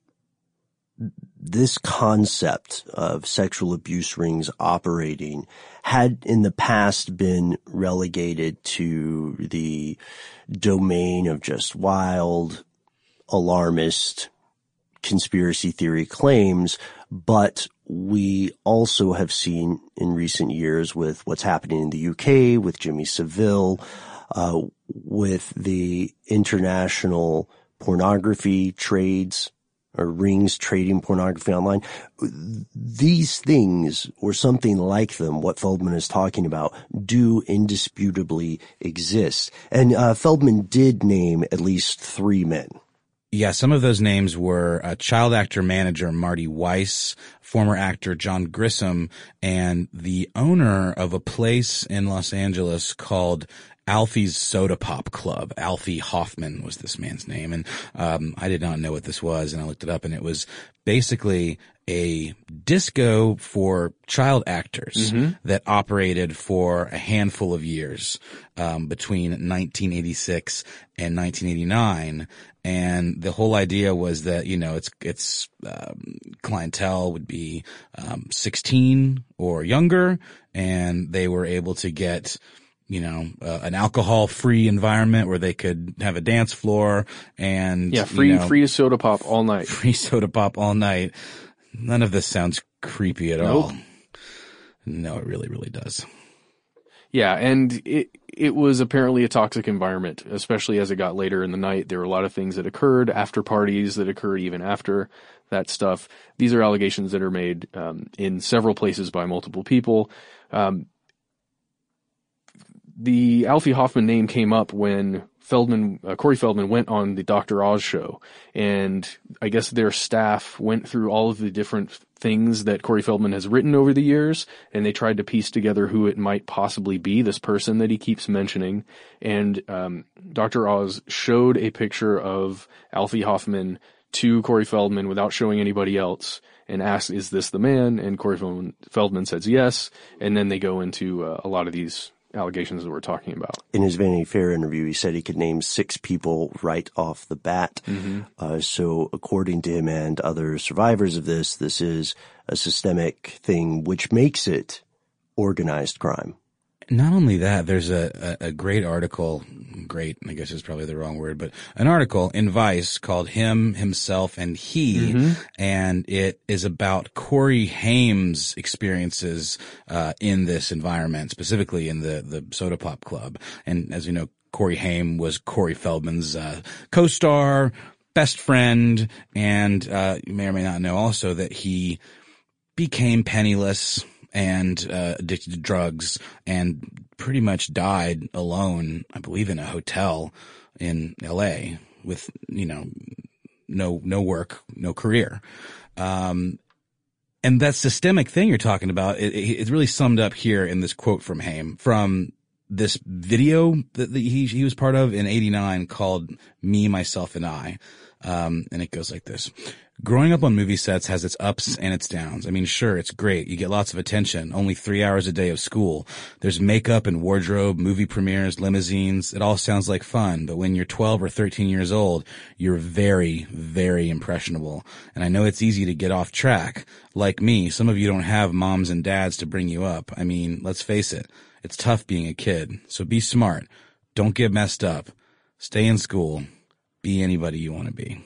[SPEAKER 1] this concept of sexual abuse rings operating had in the past been relegated to the domain of just wild, alarmist, conspiracy theory claims, but we also have seen in recent years with what's happening in the U K, with Jimmy Savile, uh, with the international pornography trades or rings trading pornography online. These things, or something like them, what Feldman is talking about, do indisputably exist. And uh, Feldman did name at least three men.
[SPEAKER 3] Yeah, some of those names were uh, child actor manager Marty Weiss, former actor John Grissom, and the owner of a place in Los Angeles called Alfie's Soda Pop Club. Alfie Hoffman was this man's name. And um I did not know what this was, and I looked it up, and it was basically a disco for child actors mm-hmm. that operated for a handful of years um between nineteen eighty-six and nineteen eighty-nine. And the whole idea was that, you know, it's, it's, um, clientele would be, um, sixteen or younger, and they were able to get, you know, uh, an alcohol-free environment where they could have a dance floor and,
[SPEAKER 2] yeah, free,
[SPEAKER 3] you know,
[SPEAKER 2] free soda pop all night.
[SPEAKER 3] Free soda pop all night. None of this sounds creepy at
[SPEAKER 2] nope.
[SPEAKER 3] all. No, it really, really does.
[SPEAKER 2] Yeah, and it it was apparently a toxic environment, especially as it got later in the night. There were a lot of things that occurred, after parties that occurred even after that stuff. These are allegations that are made um, in several places by multiple people. Um, the Alfie Hoffman name came up when Feldman, uh, Corey Feldman went on the Doctor Oz show, and I guess their staff went through all of the different things that Corey Feldman has written over the years, and they tried to piece together who it might possibly be, this person that he keeps mentioning. And um, Doctor Oz showed a picture of Alfie Hoffman to Corey Feldman without showing anybody else, and asked, "Is this the man?" And Corey Feldman, Feldman says yes, and then they go into uh, a lot of these allegations that we're talking about.
[SPEAKER 1] In his Vanity Fair interview, he said he could name six people right off the bat.
[SPEAKER 2] Mm-hmm.
[SPEAKER 1] Uh, so according to him and other survivors of this, this is a systemic thing which makes it organized crime.
[SPEAKER 3] Not only that, there's a, a, a great article, great, I guess is probably the wrong word, but an article in Vice called Him, Himself, and He,
[SPEAKER 2] mm-hmm.
[SPEAKER 3] and it is about Corey Haim's experiences uh in this environment, specifically in the, the Soda Pop Club. And as you know, Corey Haim was Corey Feldman's uh co-star, best friend, and uh you may or may not know also that he became penniless and uh, addicted to drugs, and pretty much died alone, I believe, in a hotel in L A with, you know, no no work, no career. Um, and that systemic thing you're talking about, it, it's really summed up here in this quote from Haim, from this video that he, he was part of in eighty-nine called Me, Myself, and I. Um, and it goes like this. Growing up on movie sets has its ups and its downs. I mean, sure, it's great. You get lots of attention. Only three hours a day of school. There's makeup and wardrobe, movie premieres, limousines. It all sounds like fun. But when you're twelve or thirteen years old, you're very, very impressionable. And I know it's easy to get off track. Like me, some of you don't have moms and dads to bring you up. I mean, let's face it. It's tough being a kid. So be smart. Don't get messed up. Stay in school. Be anybody you want to be.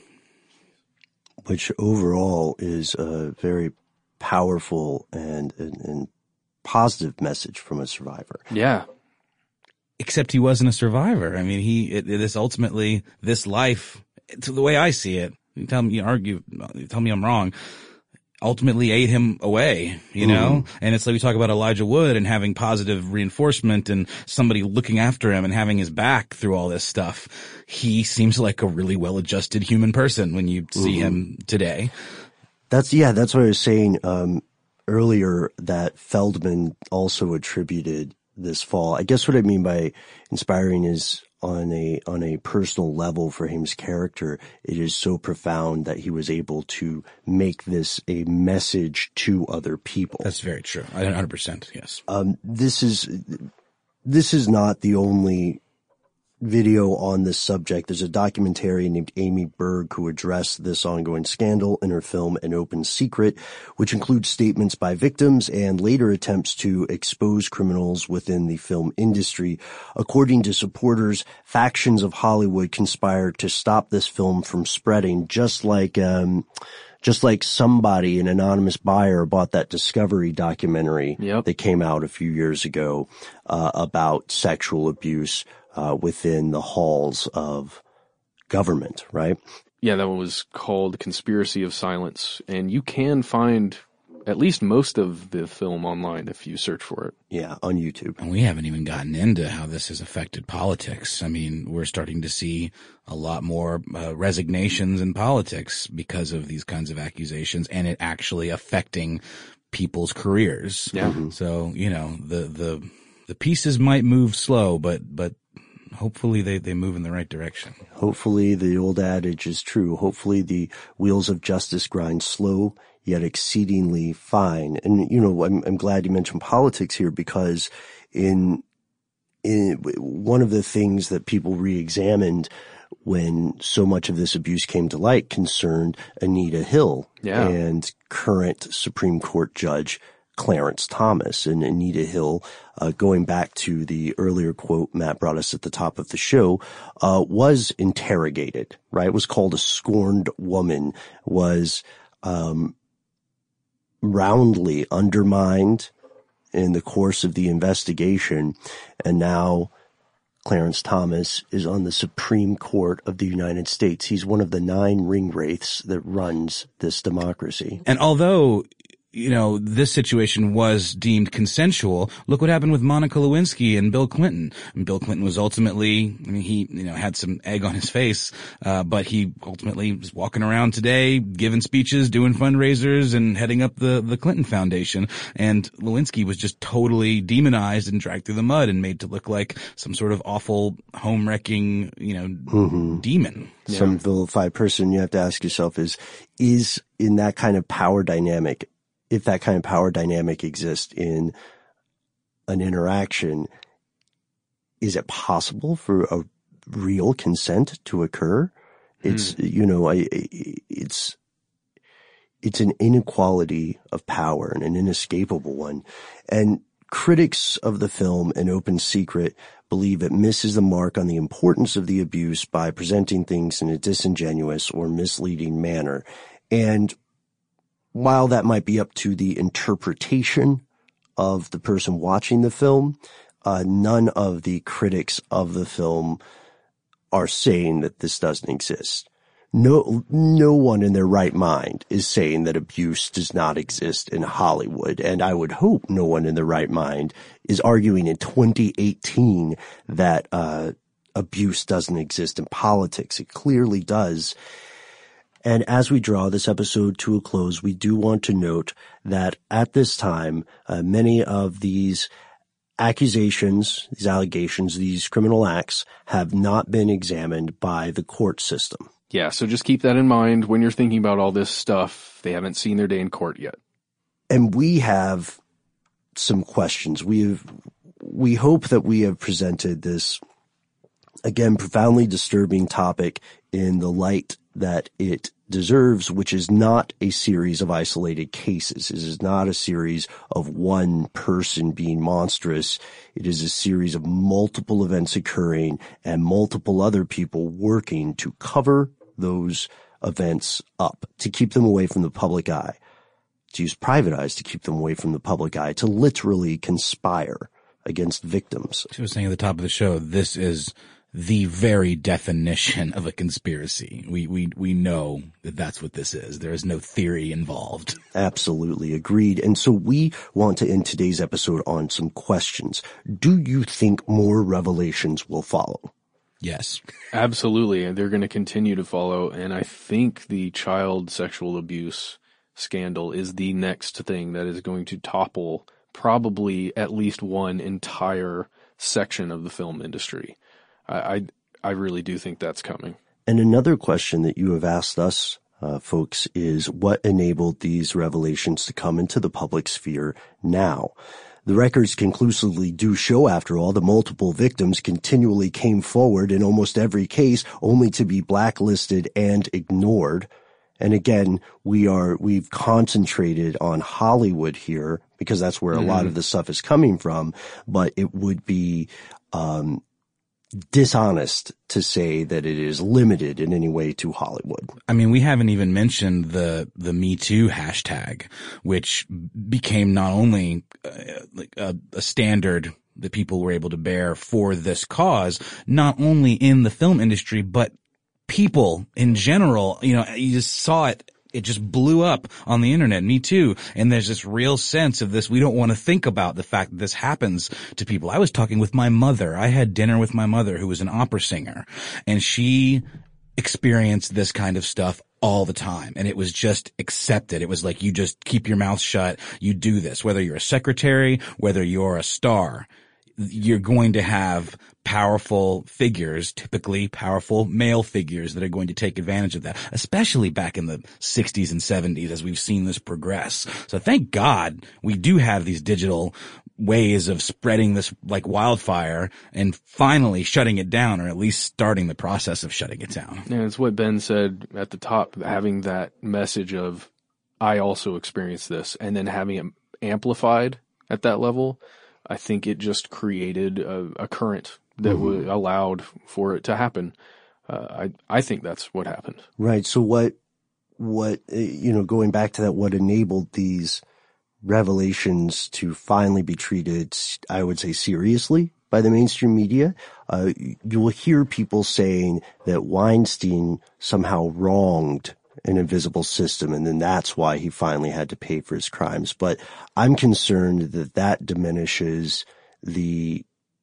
[SPEAKER 1] Which overall is a very powerful and, and, and positive message from a survivor.
[SPEAKER 2] Yeah.
[SPEAKER 3] Except he wasn't a survivor. I mean, he, it, it is ultimately this life, to the way I see it. You tell me, you argue, you tell me I'm wrong. Ultimately ate him away, you know? Mm-hmm. And it's like we talk about Elijah Wood and having positive reinforcement and somebody looking after him and having his back through all this stuff. He seems like a really well-adjusted human person when you see mm-hmm. him today. That's,
[SPEAKER 1] yeah, that's what I was saying, um, earlier, that Feldman also attributed this fall. I guess what I mean by inspiring is on a, on a personal level for his character, it is so profound that he was able to make this a message to other people.
[SPEAKER 3] That's very true. one hundred percent. Yes.
[SPEAKER 1] Um, this is, this is not the only video on this subject. There's a documentarian named Amy Berg who addressed this ongoing scandal in her film An Open Secret, which includes statements by victims and later attempts to expose criminals within the film industry. According to supporters, factions of Hollywood conspired to stop this film from spreading, just like um Just like somebody, an anonymous buyer, bought that Discovery documentary
[SPEAKER 2] yep.
[SPEAKER 1] that came out a few years ago uh, about sexual abuse uh, within the halls of government, right?
[SPEAKER 2] Yeah, that one was called Conspiracy of Silence, and you can find at least most of the film online if you search for it.
[SPEAKER 1] Yeah, on YouTube.
[SPEAKER 3] And we haven't even gotten into how this has affected politics. I mean, we're starting to see a lot more uh, resignations in politics because of these kinds of accusations and it actually affecting people's careers.
[SPEAKER 2] Yeah.
[SPEAKER 1] Mm-hmm.
[SPEAKER 3] So, you know, the, the, the pieces might move slow, but, but hopefully they, they move in the right direction.
[SPEAKER 1] Hopefully the old adage is true. Hopefully the wheels of justice grind slow, yet exceedingly fine. And, you know, I'm, I'm glad you mentioned politics here because in, in one of the things that people re-examined when so much of this abuse came to light concerned Anita Hill
[SPEAKER 2] yeah.
[SPEAKER 1] and current Supreme Court Judge Clarence Thomas. And Anita Hill, uh, going back to the earlier quote Matt brought us at the top of the show, uh, was interrogated, right? Was called a scorned woman, was, um, roundly undermined in the course of the investigation. And now Clarence Thomas is on the Supreme Court of the United States. He's one of the nine ring wraiths that runs this democracy.
[SPEAKER 3] And although you know, this situation was deemed consensual. Look what happened with Monica Lewinsky and Bill Clinton. And Bill Clinton was ultimately, I mean, he, you know, had some egg on his face, uh, but he ultimately was walking around today, giving speeches, doing fundraisers, and heading up the, the Clinton Foundation. And Lewinsky was just totally demonized and dragged through the mud and made to look like some sort of awful, home-wrecking, you know, mm-hmm. demon.
[SPEAKER 1] Yeah. Some vilified person. You have to ask yourself is, is in that kind of power dynamic, if that kind of power dynamic exists in an interaction, is it possible for a real consent to occur? It's, mm. you know, I, it's, it's an inequality of power and an inescapable one. And critics of the film An Open Secret believe it misses the mark on the importance of the abuse by presenting things in a disingenuous or misleading manner. And while that might be up to the interpretation of the person watching the film, uh, none of the critics of the film are saying that this doesn't exist. No, no one in their right mind is saying that abuse does not exist in Hollywood. And I would hope no one in their right mind is arguing in twenty eighteen that, uh, abuse doesn't exist in politics. It clearly does. And as we draw this episode to a close, we do want to note that at this time, uh, many of these accusations, these allegations, these criminal acts have not been examined by the court system.
[SPEAKER 2] Yeah, so just keep that in mind when you're thinking about all this stuff. They haven't seen their day in court yet.
[SPEAKER 1] And we have some questions. We've, we hope that we have presented this, again, profoundly disturbing topic in the light that it deserves, which is not a series of isolated cases. It is not a series of one person being monstrous. It is a series of multiple events occurring and multiple other people working to cover those events up, to keep them away from the public eye, to use private eyes to keep them away from the public eye, to literally conspire against victims.
[SPEAKER 3] As I was saying at the top of the show, this is the very definition of a conspiracy. We, we, we know that that's what this is. There is no theory involved.
[SPEAKER 1] Absolutely agreed. And so we want to end today's episode on some questions. Do you think more revelations will follow?
[SPEAKER 3] Yes.
[SPEAKER 2] Absolutely. And they're going to continue to follow. And I think the child sexual abuse scandal is the next thing that is going to topple probably at least one entire section of the film industry. I, I really do think that's coming.
[SPEAKER 1] And another question that you have asked us, uh, folks, is what enabled these revelations to come into the public sphere now? The records conclusively do show, after all, the multiple victims continually came forward in almost every case, only to be blacklisted and ignored. And again, we are, we've concentrated on Hollywood here because that's where mm-hmm. a lot of the stuff is coming from, but it would be, um, dishonest to say that it is limited in any way to Hollywood.
[SPEAKER 3] I mean, we haven't even mentioned the the Me Too hashtag, which became not only uh, like a, a standard that people were able to bear for this cause, not only in the film industry, but people in general. You know, you just saw it. It just blew up on the internet. Me too. And there's this real sense of this. We don't want to think about the fact that this happens to people. I was talking with my mother. I had dinner with my mother, who was an opera singer, and she experienced this kind of stuff all the time. And it was just accepted. It was like, you just keep your mouth shut. You do this, whether you're a secretary, whether you're a star. You're going to have powerful figures, typically powerful male figures, that are going to take advantage of that, especially back in the sixties and seventies as we've seen this progress. So thank God we do have these digital ways of spreading this like wildfire and finally shutting it down, or at least starting the process of shutting it down.
[SPEAKER 2] Yeah, it's what Ben said at the top, having that message of, I also experienced this, and then having it amplified at that level. I think it just created a, a current that mm-hmm. w- allowed for it to happen. Uh, I I think that's what happened.
[SPEAKER 1] Right. So what what you know, going back to that, what enabled these revelations to finally be treated, I would say, seriously by the mainstream media? Uh, you will hear people saying that Weinstein somehow wronged an invisible system, and then that's why he finally had to pay for his crimes. But I'm concerned that that diminishes the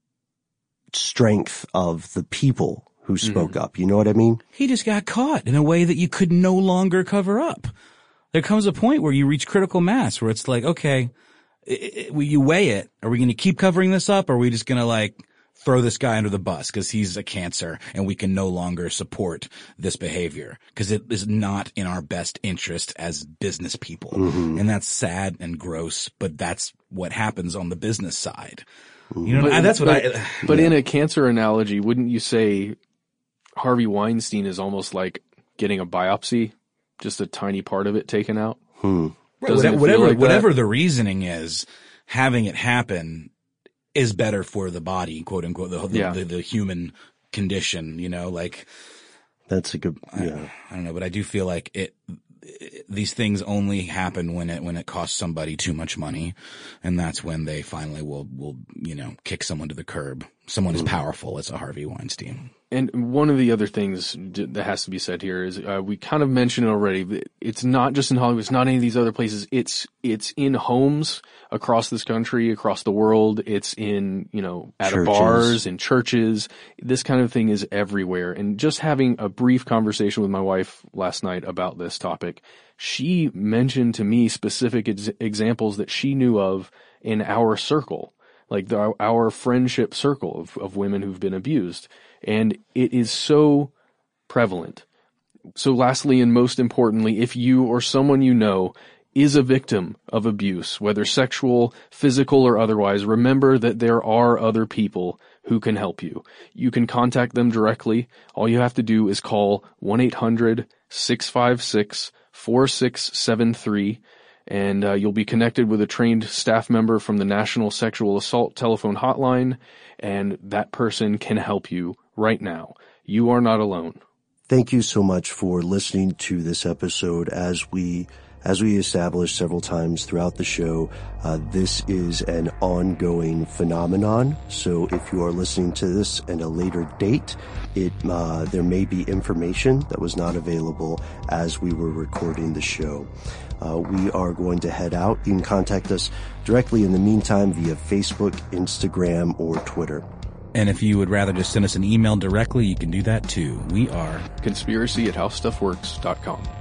[SPEAKER 1] strength of the people who spoke mm-hmm. up. You know what I mean?
[SPEAKER 3] He just got caught in a way that you could no longer cover up. There comes a point where you reach critical mass where it's like, okay, it, it, you weigh it. Are we going to keep covering this up? Or are we just going to like throw this guy under the bus because he's a cancer and we can no longer support this behavior because it is not in our best interest as business people. Mm-hmm. And that's sad and gross, but that's what happens on the business side. You know,
[SPEAKER 2] but,
[SPEAKER 3] that's what
[SPEAKER 2] but,
[SPEAKER 3] I,
[SPEAKER 2] but
[SPEAKER 3] yeah.
[SPEAKER 2] in a cancer analogy, wouldn't you say Harvey Weinstein is almost like getting a biopsy, just a tiny part of it taken out?
[SPEAKER 1] Hmm.
[SPEAKER 3] Whatever, whatever, like whatever the reasoning is, having it happen is better for the body, quote unquote, the, the, yeah. the, the human condition, you know, like.
[SPEAKER 1] That's a good, yeah.
[SPEAKER 3] I, I don't know, but I do feel like it, it, these things only happen when it, when it costs somebody too much money. And that's when they finally will, will, you know, kick someone to the curb. Someone mm-hmm. as powerful as a Harvey Weinstein.
[SPEAKER 2] And one of the other things that has to be said here is, uh, we kind of mentioned it already, it's not just in Hollywood, it's not any of these other places, it's, it's in homes across this country, across the world, it's in, you know, at churches. Bars, in churches, this kind of thing is everywhere. And just having a brief conversation with my wife last night about this topic, she mentioned to me specific ex- examples that she knew of in our circle, like the, our friendship circle of, of women who've been abused. And it is so prevalent. So lastly, and most importantly, if you or someone you know is a victim of abuse, whether sexual, physical, or otherwise, remember that there are other people who can help you. You can contact them directly. All you have to do is call one eight hundred six five six four six seven three, and uh, you'll be connected with a trained staff member from the National Sexual Assault Telephone Hotline, and that person can help you right now. You are not alone.
[SPEAKER 1] Thank you so much for listening to this episode. As we as we established several times throughout the show, uh, this is an ongoing phenomenon. So if you are listening to this at a later date, it uh, there may be information that was not available as we were recording the show. Uh, we are going to head out. You can contact us directly in the meantime via Facebook, Instagram, or Twitter.
[SPEAKER 3] And if you would rather just send us an email directly, you can do that too. We are
[SPEAKER 2] conspiracy at how stuff works dot com.